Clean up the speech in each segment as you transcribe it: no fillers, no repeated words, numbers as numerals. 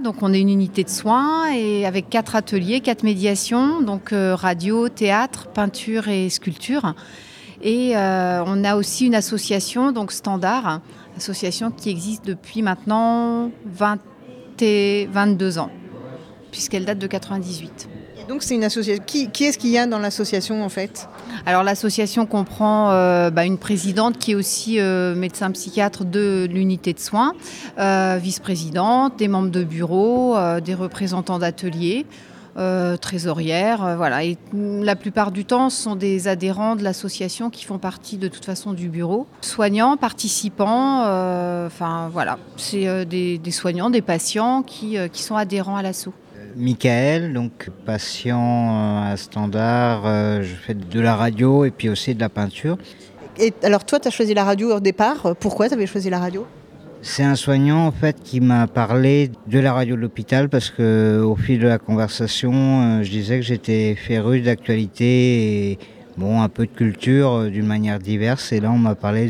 donc on est une unité de soins et avec 4 ateliers, 4 médiations, donc radio, théâtre, peinture et sculpture. Et on a aussi une association, donc Standard, association qui existe depuis maintenant 22 ans, puisqu'elle date de 98. Et donc c'est une association. Qui est-ce qu'il y a dans l'association en fait ? Alors l'association comprend une présidente qui est aussi médecin psychiatre de l'unité de soins, vice-présidente, des membres de bureau, des représentants d'ateliers. Trésorière, voilà. Et la plupart du temps, ce sont des adhérents de l'association qui font partie de toute façon du bureau. Soignants, participants, voilà. C'est des soignants, des patients qui sont adhérents à l'asso. Michael, donc patient à Standard, je fais de la radio et puis aussi de la peinture. Et alors toi, tu as choisi la radio au départ. Pourquoi tu avais choisi la radio ? C'est un soignant en fait qui m'a parlé de la radio de l'hôpital parce que au fil de la conversation, je disais que j'étais féru d'actualité et un peu de culture d'une manière diverse. Et là, on m'a parlé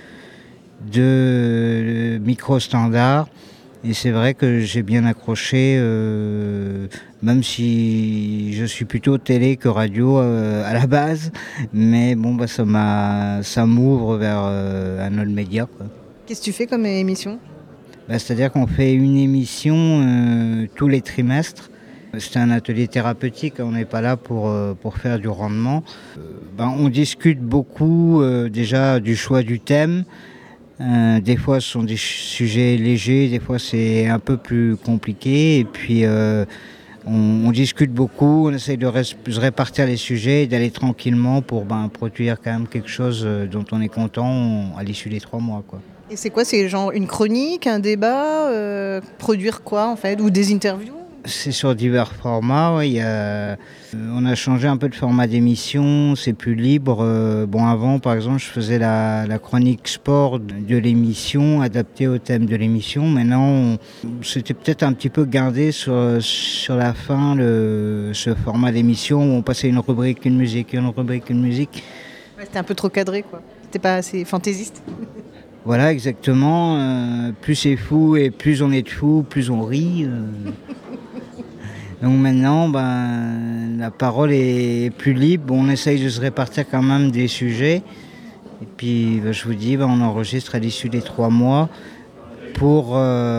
de micro-standard. Et c'est vrai que j'ai bien accroché, même si je suis plutôt télé que radio à la base. Mais ça m'ouvre vers un autre média, quoi. Qu'est-ce que tu fais comme émission ? C'est-à-dire qu'on fait une émission tous les trimestres. C'est un atelier thérapeutique, on n'est pas là pour faire du rendement. On discute beaucoup déjà du choix du thème. Des fois ce sont des sujets légers, des fois c'est un peu plus compliqué. Et puis on discute beaucoup, on essaye de répartir les sujets et d'aller tranquillement pour produire quand même quelque chose dont on est content à l'issue des 3 mois, quoi. Et c'est quoi ? C'est genre une chronique, un débat, produire quoi en fait ? Ou des interviews ? C'est sur divers formats, ouais. On a changé un peu de format d'émission, c'est plus libre. Avant, par exemple, je faisais la chronique sport de l'émission, adaptée au thème de l'émission. Maintenant, c'était peut-être un petit peu gardé sur la fin, ce format d'émission où on passait une rubrique, une musique. Ouais, c'était un peu trop cadré, quoi. C'était pas assez fantaisiste. Voilà, exactement. Plus c'est fou et plus on est de fou, plus on rit. Donc maintenant, la parole est plus libre. On essaye de se répartir quand même des sujets. Et puis, je vous dis, on enregistre à l'issue des 3 mois pour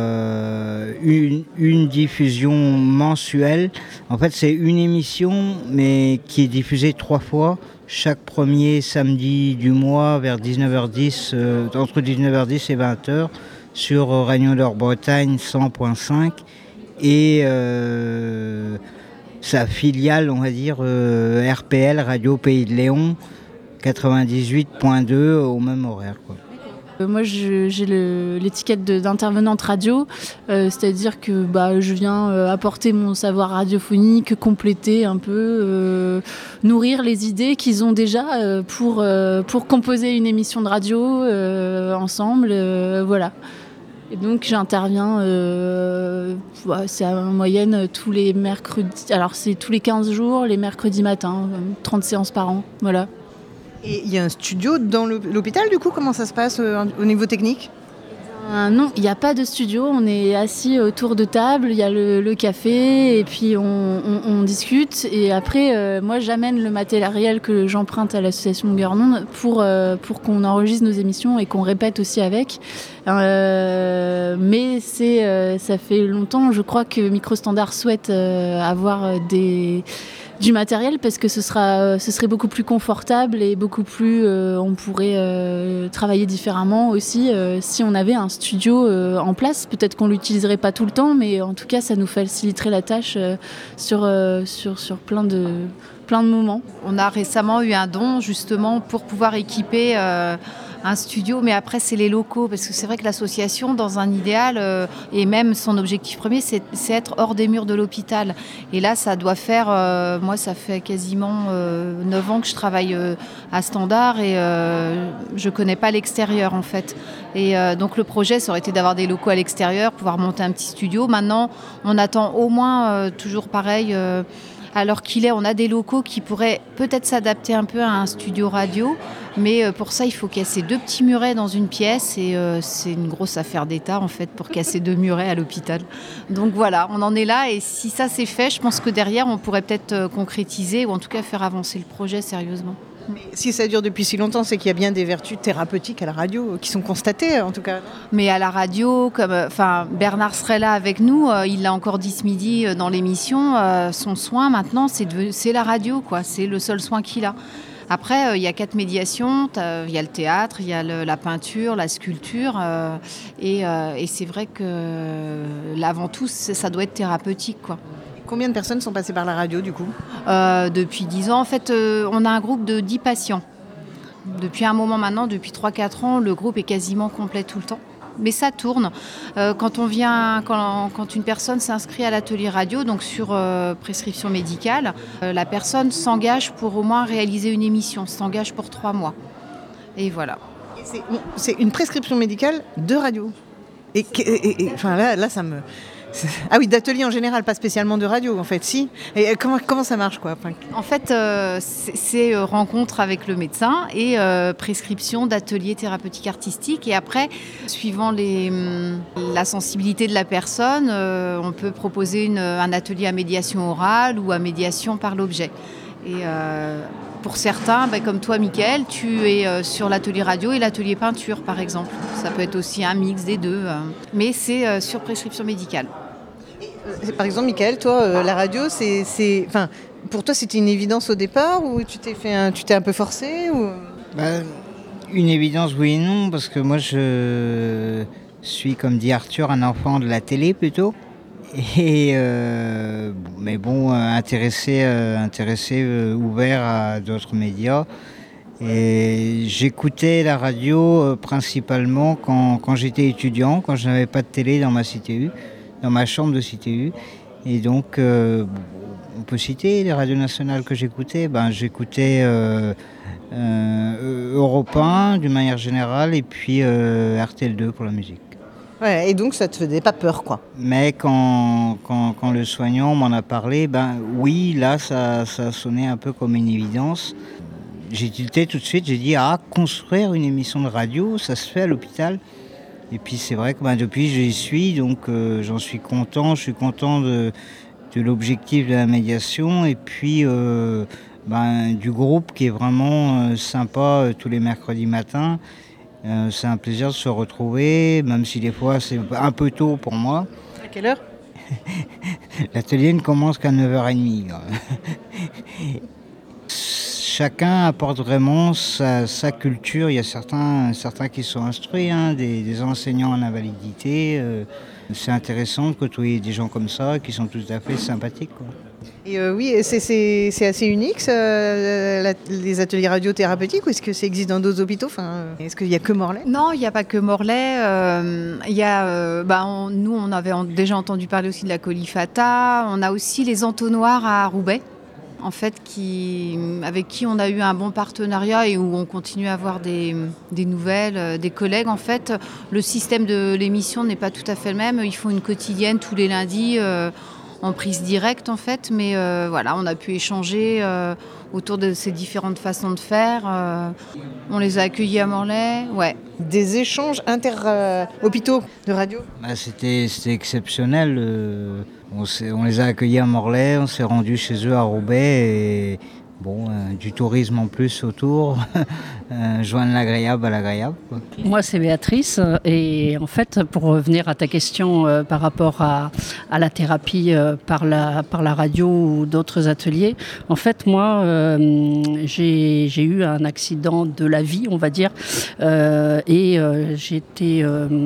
une diffusion mensuelle. En fait, c'est une émission, mais qui est diffusée 3 fois. Chaque premier samedi du mois vers 19h10, entre 19h10 et 20h, sur Réunion d'Or-Bretagne 100.5 et sa filiale, on va dire, RPL, Radio Pays de Léon, 98.2 au même horaire, quoi. Moi, j'ai l'étiquette d'intervenante radio, c'est-à-dire que je viens apporter mon savoir radiophonique, compléter un peu, nourrir les idées qu'ils ont déjà pour composer une émission de radio ensemble, voilà. Et donc j'interviens, c'est en moyenne tous les mercredis, alors c'est tous les 15 jours, les mercredis matins, 30 séances par an, voilà. Et il y a un studio dans l'hôpital, du coup, comment ça se passe au niveau technique ? Non, il n'y a pas de studio, on est assis autour de table, il y a le café et puis on discute. Et après, moi j'amène le matériel que j'emprunte à l'association Guernon pour qu'on enregistre nos émissions et qu'on répète aussi avec. Mais ça fait longtemps, je crois que Micro-Standard souhaite avoir du matériel parce que ce serait beaucoup plus confortable et beaucoup plus on pourrait travailler différemment aussi si on avait un studio en place. Peut-être qu'on l'utiliserait pas tout le temps, mais en tout cas ça nous faciliterait la tâche sur plein de moments. On a récemment eu un don justement pour pouvoir équiper un studio, mais après c'est les locaux, parce que c'est vrai que l'association, dans un idéal, et même son objectif premier, c'est être hors des murs de l'hôpital. Et là, ça doit faire, moi ça fait quasiment 9 ans que je travaille à Standard et je connais pas l'extérieur en fait. Et donc le projet, ça aurait été d'avoir des locaux à l'extérieur, pouvoir monter un petit studio. Maintenant, on attend au moins, toujours pareil, Alors qu'il est, on a des locaux qui pourraient peut-être s'adapter un peu à un studio radio, mais pour ça, il faut casser 2 petits murets dans une pièce et c'est une grosse affaire d'État en fait pour casser 2 murets à l'hôpital. Donc voilà, on en est là et si ça c'est fait, je pense que derrière, on pourrait peut-être concrétiser ou en tout cas faire avancer le projet sérieusement. Mais si ça dure depuis si longtemps, c'est qu'il y a bien des vertus thérapeutiques à la radio qui sont constatées en tout cas. Mais à la radio, Bernard serait là avec nous, il l'a encore dit ce midi dans l'émission, son soin maintenant c'est la radio, quoi. C'est le seul soin qu'il a. Après, il y a 4 médiations, il y a le théâtre, il y a la peinture, la sculpture, et c'est vrai que avant tout, ça doit être thérapeutique, quoi. Combien de personnes sont passées par la radio du coup ? Depuis 10 ans, en fait, on a un groupe de 10 patients. Depuis un moment maintenant, depuis 3-4 ans, le groupe est quasiment complet tout le temps. Mais ça tourne. Quand une personne s'inscrit à l'atelier radio, donc sur prescription médicale, la personne s'engage pour au moins réaliser une émission, s'engage pour 3 mois. Et voilà. C'est une prescription médicale de radio. Et là, ça me... Ah oui, d'atelier en général, pas spécialement de radio en fait, si. Et comment ça marche quoi ? En fait, c'est rencontre avec le médecin et prescription d'ateliers thérapeutiques artistiques. Et après, suivant la sensibilité de la personne, on peut proposer un atelier à médiation orale ou à médiation par l'objet. Et pour certains, comme toi, Mickaël, tu es sur l'atelier radio et l'atelier peinture, par exemple. Ça peut être aussi un mix des deux, mais c'est sur prescription médicale. Par exemple, Mickaël, toi, la radio, pour toi, c'était une évidence au départ ou tu t'es un peu forcé ou... Une évidence, oui et non, parce que moi, je suis, comme dit Arthur, un enfant de la télé plutôt. Et mais bon, intéressé, ouvert à d'autres médias. Et j'écoutais la radio principalement quand j'étais étudiant, quand je n'avais pas de télé dans ma CTU, dans ma chambre de CTU. Et donc, on peut citer les radios nationales que j'écoutais. J'écoutais Europe 1 d'une manière générale et puis RTL2 pour la musique. Ouais, et donc ça te faisait pas peur, quoi. Mais quand le soignant m'en a parlé, oui, là, ça sonnait un peu comme une évidence. J'ai tilté tout de suite, j'ai dit, construire une émission de radio, ça se fait à l'hôpital. Et puis c'est vrai que depuis, j'y suis, donc j'en suis content. Je suis content de l'objectif de la médiation et puis du groupe qui est vraiment sympa tous les mercredis matins. C'est un plaisir de se retrouver, même si des fois c'est un peu tôt pour moi. À quelle heure ? L'atelier ne commence qu'à 9h30. Chacun apporte vraiment sa culture. Il y a certains qui sont instruits, des enseignants en invalidité. C'est intéressant de côtoyer des gens comme ça qui sont tout à fait sympathiques, quoi. Et oui, c'est assez unique, les ateliers radiothérapeutiques, ou est-ce que ça existe dans d'autres hôpitaux ? Est-ce qu'il n'y a que Morlaix ? Non, il n'y a pas que Morlaix. Nous, on avait déjà entendu parler aussi de la Colifata. On a aussi les entonnoirs à Roubaix, en fait, avec qui on a eu un bon partenariat et où on continue à avoir des nouvelles, des collègues. En fait, le système de l'émission n'est pas tout à fait le même. Ils font une quotidienne tous les lundis, en prise directe en fait, mais on a pu échanger autour de ces différentes façons de faire. On les a accueillis à Morlaix, ouais. Des échanges inter-hôpitaux de radio ? C'était exceptionnel. On les a accueillis à Morlaix, on s'est rendu chez eux à Roubaix et du tourisme en plus autour, joindre l'agréable à l'agréable, quoi. Moi c'est Béatrice et en fait pour revenir à ta question par rapport à la thérapie par la radio ou d'autres ateliers, en fait moi j'ai eu un accident de la vie on va dire et j'ai été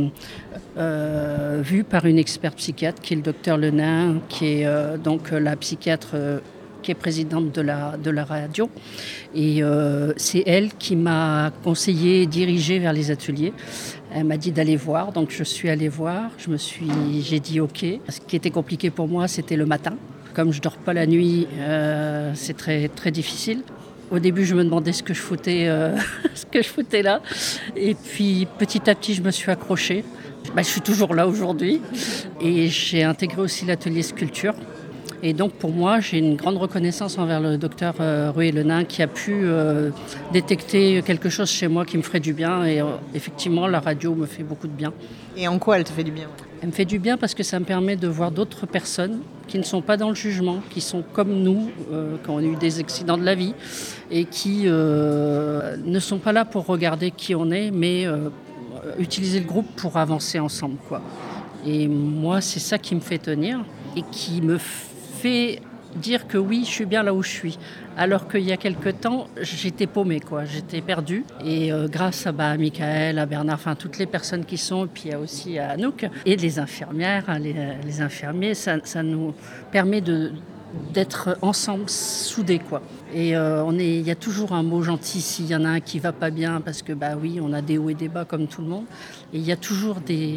vue par une experte psychiatre qui est le docteur Lenain, qui est donc la psychiatre qui est présidente de la radio. Et c'est elle qui m'a conseillé, dirigé vers les ateliers. Elle m'a dit d'aller voir, donc je suis allée voir. J'ai dit OK. Ce qui était compliqué pour moi, c'était le matin. Comme je ne dors pas la nuit, c'est très, très difficile. Au début, je me demandais ce que je foutais là. Et puis, petit à petit, je me suis accrochée. Je suis toujours là aujourd'hui. Et j'ai intégré aussi l'atelier sculpture. Et donc pour moi, j'ai une grande reconnaissance envers le docteur Rué-Lenain qui a pu détecter quelque chose chez moi qui me ferait du bien. Et effectivement, la radio me fait beaucoup de bien. Et en quoi elle te fait du bien? Elle me fait du bien parce que ça me permet de voir d'autres personnes qui ne sont pas dans le jugement, qui sont comme nous, qui ont eu des accidents de la vie et qui ne sont pas là pour regarder qui on est, mais utiliser le groupe pour avancer ensemble, quoi. Et moi, c'est ça qui me fait tenir et qui me fait dire que oui, je suis bien là où je suis. Alors qu'il y a quelque temps, j'étais paumée, quoi. J'étais perdue. Et grâce à Michael, à Bernard, enfin toutes les personnes qui sont, et puis il y a aussi à Anouk, et les infirmières, les infirmiers, ça nous permet d'être ensemble, soudés, quoi. Et il y a toujours un mot gentil s'il y en a un qui va pas bien, parce que oui, on a des hauts et des bas comme tout le monde. Et il y a toujours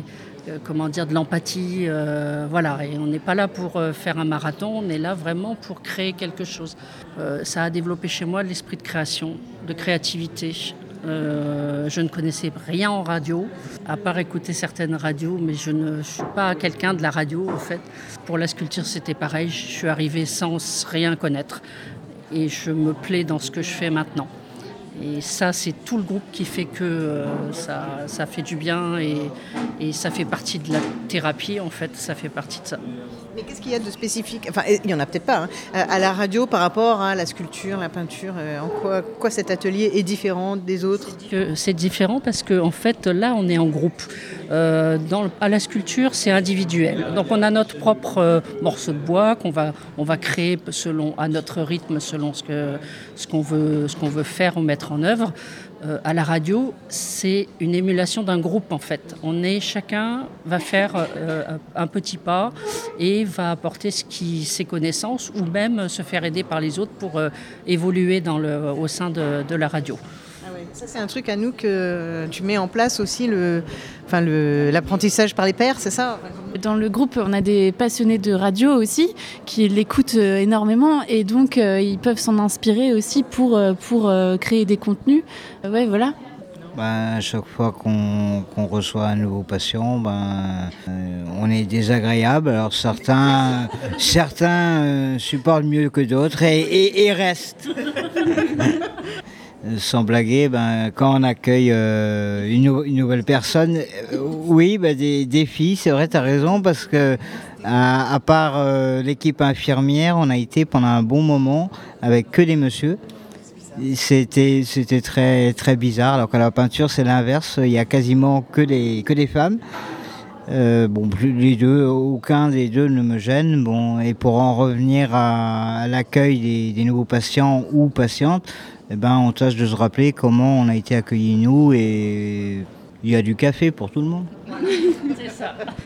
de l'empathie, voilà. Et on n'est pas là pour faire un marathon, on est là vraiment pour créer quelque chose. Ça a développé chez moi l'esprit de création, de créativité. Je ne connaissais rien en radio, à part écouter certaines radios, mais je ne suis pas quelqu'un de la radio, en fait. Pour la sculpture, c'était pareil. Je suis arrivée sans rien connaître. Et je me plais dans ce que je fais maintenant. Et ça, c'est tout le groupe qui fait que ça fait du bien et ça fait partie de la thérapie, en fait, ça fait partie de ça. Mais qu'est-ce qu'il y a de spécifique, enfin il n'y en a peut-être pas, à la radio par rapport à la sculpture, la peinture, en quoi cet atelier est différent des autres? C'est différent parce qu'en fait, là, on est en groupe. À la sculpture, c'est individuel. Donc on a notre propre morceau de bois qu'on va créer à notre rythme, selon ce qu'on veut faire ou mettre en œuvre. À la radio, c'est une émulation d'un groupe, en fait. Chacun va faire un petit pas et va apporter ses connaissances ou même se faire aider par les autres pour évoluer au sein de la radio. Ah ouais. Ça, c'est un truc à nous que tu mets en place aussi, l'apprentissage par les pairs, c'est ça? Dans le groupe, on a des passionnés de radio aussi qui l'écoutent énormément et donc ils peuvent s'en inspirer aussi pour créer des contenus. Ouais, voilà. À chaque fois qu'on reçoit un nouveau patient, on est désagréable. Alors certains supportent mieux que d'autres et restent. Sans blaguer, quand on accueille une nouvelle personne, oui, des défis, c'est vrai, tu as raison, parce que à part l'équipe infirmière, on a été pendant un bon moment avec que des messieurs. C'était très, très bizarre, alors qu'à la peinture, c'est l'inverse, il y a quasiment que des femmes. Aucun des deux ne me gêne. Et pour en revenir à l'accueil des nouveaux patients ou patientes, on tâche de se rappeler comment on a été accueillis nous, et il y a du café pour tout le monde. C'est ça.